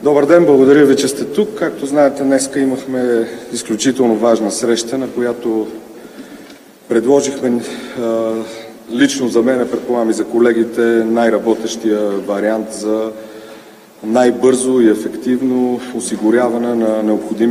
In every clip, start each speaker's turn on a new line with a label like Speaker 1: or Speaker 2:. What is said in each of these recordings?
Speaker 1: Добър ден, благодаря ви, че сте тук. Както знаете, днес имахме изключително важна среща, на която предложихме лично за мен, предполагам и за колегите, най-работещия вариант за най-бързо и ефективно осигуряване на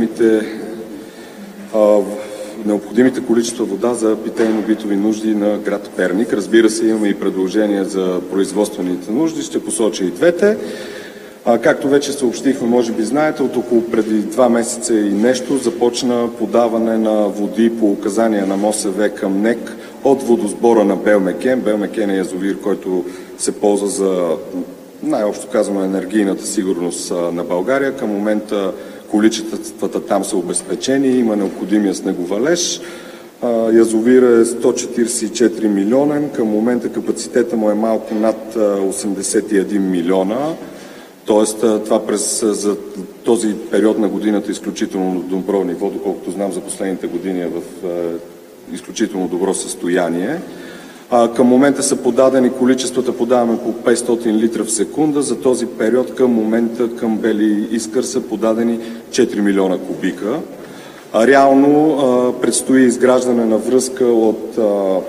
Speaker 1: необходимите количества вода за питейно-битови нужди на град Перник. Разбира се, имаме и предложения за производствените нужди, ще посоча и двете. Както вече съобщихме, може би знаете, от около преди 2 месеца и нещо започна подаване на води по указания на МОСВ към НЕК от водосбора на Белмекен. Белмекен е язовир, който се ползва за, най-общо казано, енергийната сигурност на България. Към момента количествата там са обезпечени, има необходимия снеговалеж. Язовир е 144 милионен, към момента капацитета му е малко над 81 милиона. Тоест, това за този период на годината е изключително добро ниво, доколкото знам за последните години е в изключително добро състояние. Към момента са подадени количествата, подаваме по 500 литра в секунда. За този период към момента към Бели Искър са подадени 4 милиона кубика. Реално предстои изграждане на връзка от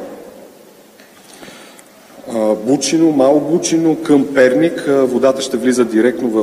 Speaker 1: Бучино, Мало Бучино към Перник. Водата ще влиза директно в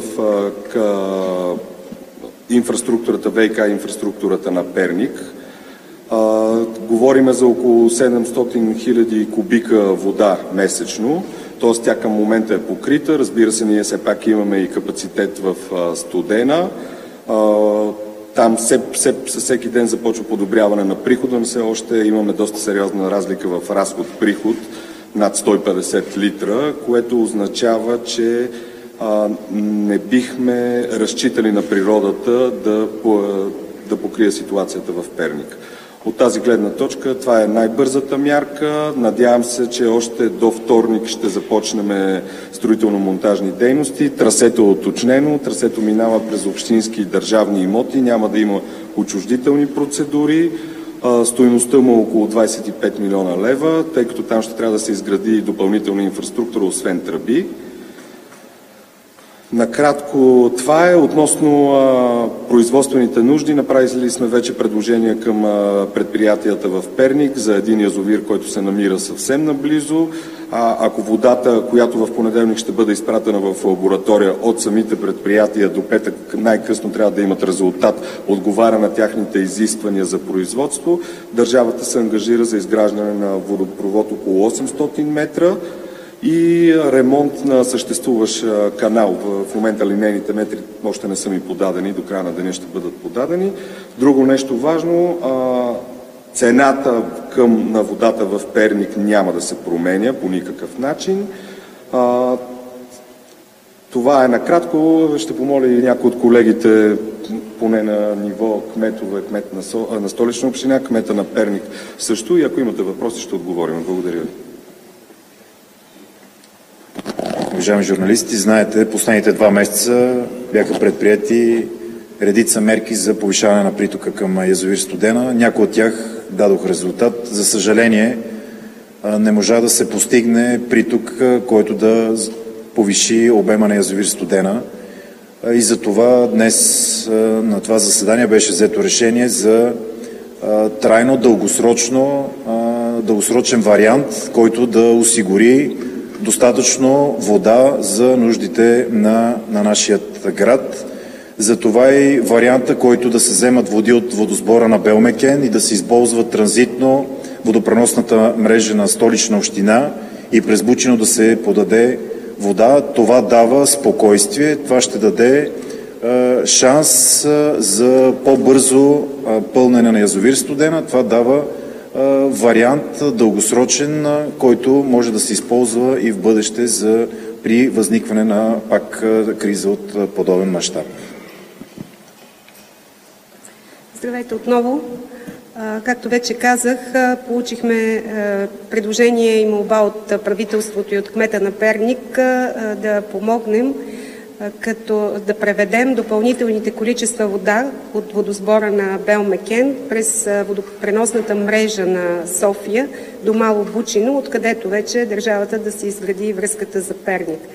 Speaker 1: инфраструктурата, ВиК инфраструктурата на Перник. Говориме за около 700 хиляди кубика вода месечно, т.е. тя към момента е покрита. Разбира се, ние все пак имаме и капацитет в Студена. Там всеки ден започва подобряване на прихода, но все още имаме доста сериозна разлика в разход-приход над 150 литра, което означава, че не бихме разчитали на природата да покрие ситуацията в Перник. От тази гледна точка това е най-бързата мярка. Надявам се, че още до вторник ще започнем строително-монтажни дейности. Трасето е уточнено, трасето минава през общински и държавни имоти, няма да има отчуждителни процедури. Стойността му е около 25 милиона лева, тъй като там ще трябва да се изгради и допълнителна инфраструктура, освен тръби. Накратко това е. Относно производствените нужди, направили сме вече предложения към предприятията в Перник за един язовир, който се намира съвсем наблизо. Ако водата, която в понеделник ще бъде изпратена в лаборатория от самите предприятия до петък, най-късно трябва да имат резултат, отговаря на тяхните изисквания за производство, държавата се ангажира за изграждане на водопровод около 800 метра и ремонт на съществуващ канал. В момента линейните метри още не са ми подадени, до края на деня ще бъдат подадени. Друго нещо важно, цената на водата в Перник няма да се променя по никакъв начин. Това е накратко. Ще помоля и някои от колегите, поне на ниво кметове, кмет на Столична община, кмета на Перник също, и ако имате въпроси, ще отговорим. Благодаря ви.
Speaker 2: Уважаеми журналисти, знаете, последните 2 месеца бяха предприети редица мерки за повишаване на притока към язовир Студена. Някои от тях дадоха резултат. За съжаление, не можа да се постигне приток, който да повиши обема на язовир Студена. И за това днес на това заседание беше взето решение за трайно, дългосрочен вариант, който да осигури достатъчно вода за нуждите на нашия град. Затова и варианта, който да се вземат води от водосбора на Белмекен и да се използва транзитно водопреносната мрежа на Столична община и през Бучино да се подаде вода. Това дава спокойствие, това ще даде шанс за по-бързо пълнене на язовир Студена. Това дава вариант дългосрочен, който може да се използва и в бъдеще при възникване на пак криза от подобен мащаб.
Speaker 3: Здравейте отново. Както вече казах, получихме предложение и молба от правителството и от кмета на Перник да помогнем, като да преведем допълнителните количества вода от водосбора на Белмекен през водопреносната мрежа на София до Мало Бучино, откъдето вече държавата да се изгради връзката за Перник.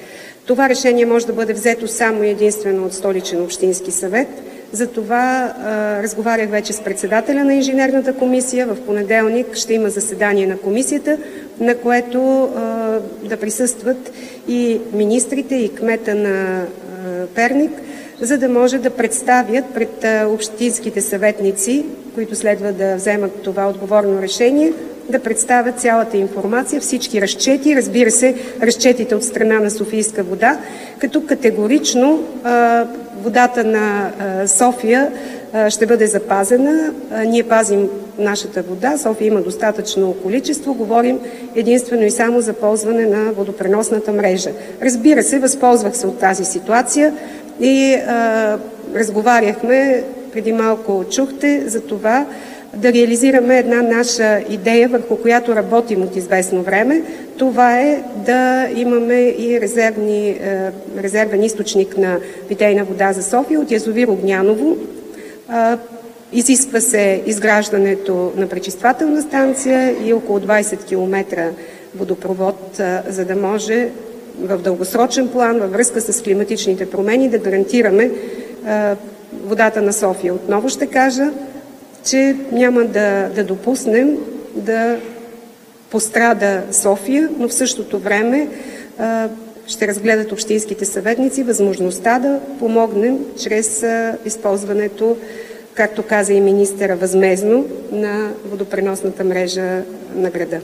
Speaker 3: Това решение може да бъде взето само и единствено от Столичен общински съвет. Затова разговарях вече с председателя на инженерната комисия. В понеделник ще има заседание на комисията, на което да присъстват и министрите, и кмета на Перник, за да може да представят пред общинските съветници, които следва да вземат това отговорно решение, да представят цялата информация, всички разчети, разбира се, разчетите от страна на Софийска вода, като категорично водата на София ще бъде запазена. Ние пазим нашата вода. София има достатъчно количество. Говорим единствено и само за ползване на водопреносната мрежа. Разбира се, възползвах се от тази ситуация и разговаряхме, преди малко чухте, за това да реализираме една наша идея, върху която работим от известно време. Това е да имаме и резервен източник на питейна вода за София от язовир Огняново. Изисква се изграждането на пречиствателна станция и около 20 км водопровод, за да може в дългосрочен план, във връзка с климатичните промени, да гарантираме водата на София. Отново ще кажа, че няма да допуснем да пострада София, но в същото време ще разгледат общинските съветници възможността да помогнем чрез използването, както каза и министъра, възмездно на водопреносната мрежа на града.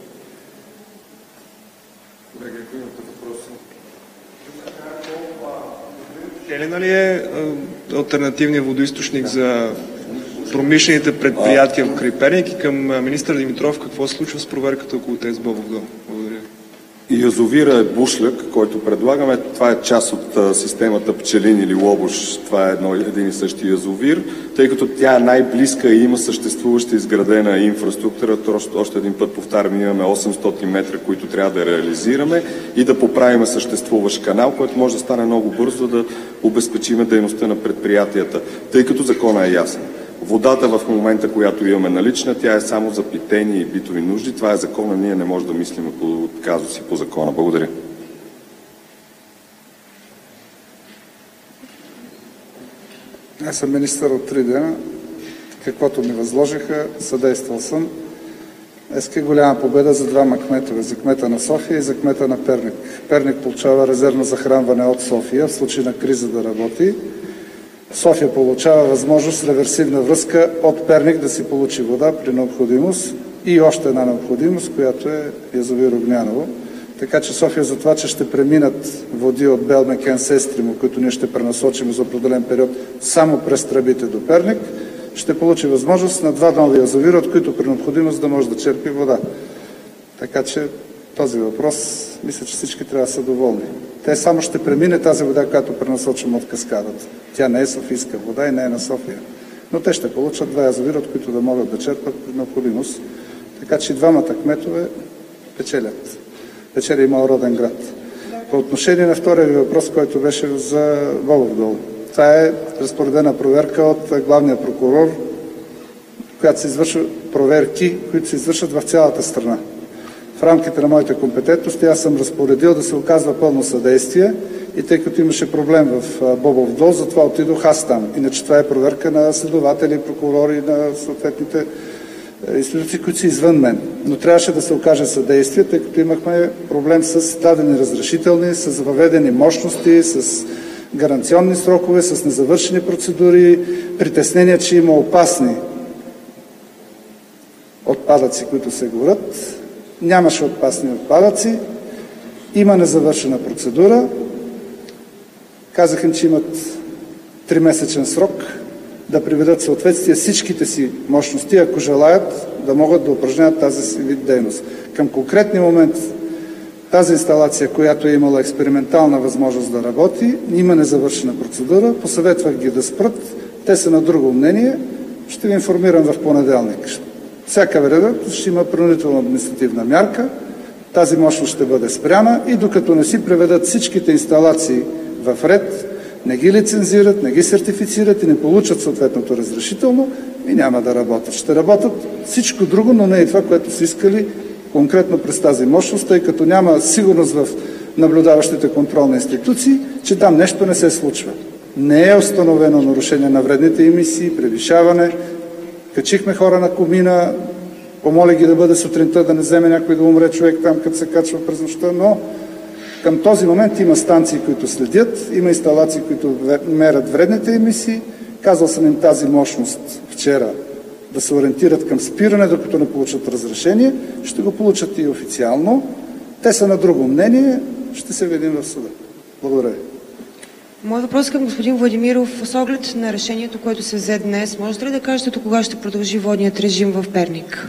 Speaker 4: Елена ли е алтернативният водоизточник за промишлените предприятия в край Перник и към министър Димитров какво се случва с проверката около ТЕЦ Бобов дол? Благодаря.
Speaker 1: Язовира е Бушляк, който предлагаме. Това е част от системата Пчелин или Лобош. Това е един и същи язовир, тъй като тя е най-близка и има съществуваща изградена инфраструктура. Още един път повтарям, имаме 800 метра, които трябва да реализираме и да поправим съществуващ канал, който може да стане много бързо, да обезпечиме дейността на предприятията, тъй като закона е ясен. Водата в момента, която имаме налична, тя е само за питейни и битови нужди. Това е закона, ние не можем да мислим по казуси по закона. Благодаря.
Speaker 5: Аз съм министър от 3 дена. Каквото ми възложиха, съдействал съм. Днес е голяма победа за двама кметове, за кмета на София и за кмета на Перник. Перник получава резервно захранване от София, в случай на криза да работи. София получава възможност реверсивна връзка от Перник да си получи вода при необходимост и още една необходимост, която е язовир Огняново. Така че София за това, че ще преминат води от Белмекен, Сестримо, които ние ще пренасочим за определен период само през тръбите до Перник, ще получи възможност на 2 нови язовира, от които при необходимост да може да черпи вода. Така че този въпрос, мисля, че всички трябва да са доволни. Те само ще премине тази вода, която пренасочим от каскадата. Тя не е софийска вода и не е на София. Но те ще получат 2 язовира, от които да могат да черпат при необходимост. Така че и двамата кметове печелят. Печели и моят роден град. По отношение на втория ви въпрос, който беше за Бобов дол. Това е разпоредена проверка от главния прокурор, която се извършва проверки, които се извършват в цялата страна. В рамките на моите компетентности аз съм разпоредил да се оказва пълно съдействие и тъй като имаше проблем в Бобов дол, затова отидох аз там. Иначе това е проверка на следователи, прокурори, на съответните институции, които са извън мен. Но трябваше да се окаже съдействие, тъй като имахме проблем с дадени разрешителни, с въведени мощности, с гаранционни срокове, с незавършени процедури, притеснения, че има опасни отпадъци, които се горят. Нямаше опасни отпадъци, има незавършена процедура. Казах им, че имат 3-месечен срок да приведат в съответствие всичките си мощности, ако желаят да могат да упражняват тази си вид дейност. Към конкретния момент тази инсталация, която е имала експериментална възможност да работи, има незавършена процедура, посъветвах ги да спрат, те са на друго мнение, ще ви информирам в понеделник. Всяка вероятност ще има принудителна административна мярка, тази мощност ще бъде спряна и докато не си приведат всичките инсталации в ред, не ги лицензират, не ги сертифицират и не получат съответното разрешително и няма да работят. Ще работят всичко друго, но не и това, което са искали конкретно през тази мощност, тъй като няма сигурност в наблюдаващите контролни институции, че там нещо не се случва. Не е установено нарушение на вредните емисии, превишаване. Качихме хора на комина, помоля ги да бъде сутринта, да не вземе някой да умре човек там, като се качва през нощта, но към този момент има станции, които следят, има инсталации, които мерят вредните емисии. Казал съм им тази мощност вчера да се ориентират към спиране, докато не получат разрешение. Ще го получат и официално. Те са на друго мнение. Ще се видим в съда. Благодаря ви.
Speaker 6: Моят въпрос към господин Владимиров. С оглед на решението, което се взе днес, можете ли да кажете до кога ще продължи водният режим в Перник?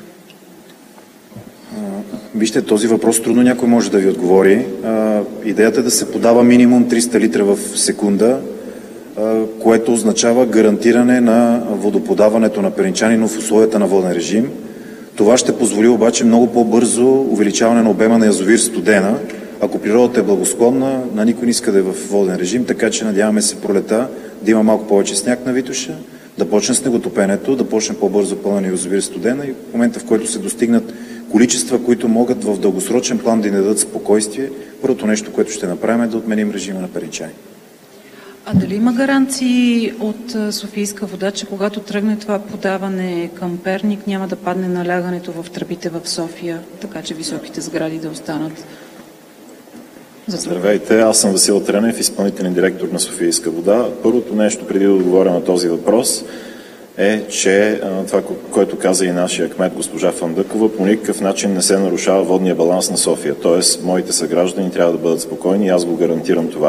Speaker 2: Вижте, този въпрос трудно някой може да ви отговори. Идеята е да се подава минимум 300 литра в секунда, което означава гарантиране на водоподаването на перничанина в условията на воден режим. Това ще позволи обаче много по-бързо увеличаване на обема на язовир Студена. Ако природата е благосклонна, на никой не иска да е в воден режим, така че надяваме се пролета да има малко повече сняг на Витоша, да почне снеготопенето, да почне по-бързо пълнене язовир Студена и в момента, в който се достигнат количества, които могат в дългосрочен план да ни дадат спокойствие, първото нещо, което ще направим е да отменим режима на перничани.
Speaker 7: А дали има гаранции от Софийска вода, че когато тръгне това подаване към Перник, няма да падне налягането в тръбите в София, така че високите сгради да останат?
Speaker 8: Здравейте, аз съм Васил Тренев, изпълнителен директор на Софийска вода. Първото нещо, преди да отговоря на този въпрос, е, че това, което каза и нашия кмет госпожа Фандъкова, по никакъв начин не се нарушава водния баланс на София. Тоест, моите съграждани трябва да бъдат спокойни и аз го гарантирам това.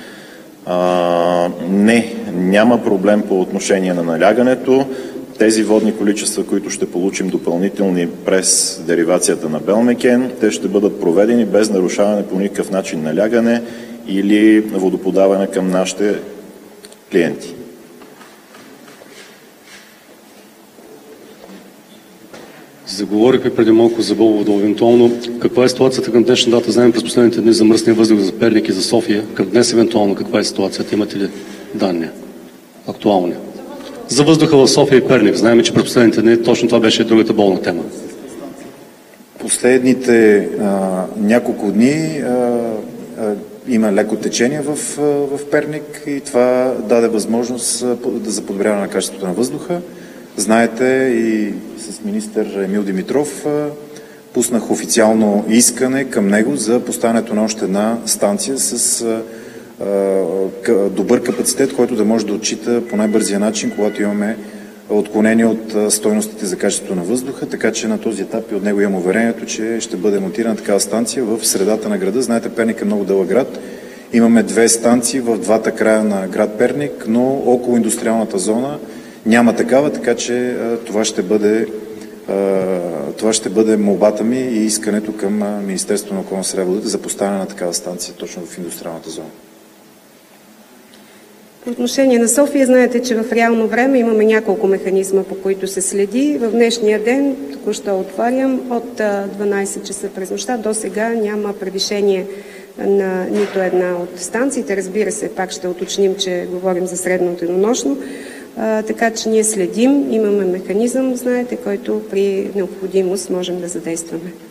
Speaker 8: Не, няма проблем по отношение на налягането. Тези водни количества, които ще получим допълнителни през деривацията на Белмекен, те ще бъдат проведени без нарушаване по никакъв начин налягане или водоподаване към нашите клиенти.
Speaker 9: Заговорихме преди малко за Бобов, евентуално каква е ситуацията към днешна дата? Знаем през последните дни за мръсния въздух за Перник и за София. Към днес евентуално каква е ситуацията? Имате ли данни? Актуални? За въздуха в София и Перник. Знаем, че през последните дни точно това беше другата болна тема.
Speaker 2: Последните няколко дни има леко течение в Перник и това даде възможност за подобряване на качеството на въздуха. Знаете, и с министър Емил Димитров пуснах официално искане към него за поставянето на още една станция с добър капацитет, който да може да отчита по най-бързия начин, когато имаме отклонение от стойностите за качеството на въздуха, така че на този етап и от него имам уверението, че ще бъде монтирана такава станция в средата на града. Знаете, Перник е много дълъг град. Имаме две станции в двата края на град Перник, но около индустриалната зона няма такава, така че това ще бъде молбата ми и искането към Министерството на околната среда и водите за поставяне на такава станция точно в индустриалната зона.
Speaker 3: По отношение на София, знаете, че в реално време имаме няколко механизма, по които се следи. В днешния ден, току-що отварям, от 12 часа през нощта до сега няма превишение на нито една от станциите. Разбира се, пак ще уточним, че говорим за средното денонощно. Така че ние следим, имаме механизъм, знаете, който при необходимост можем да задействаме.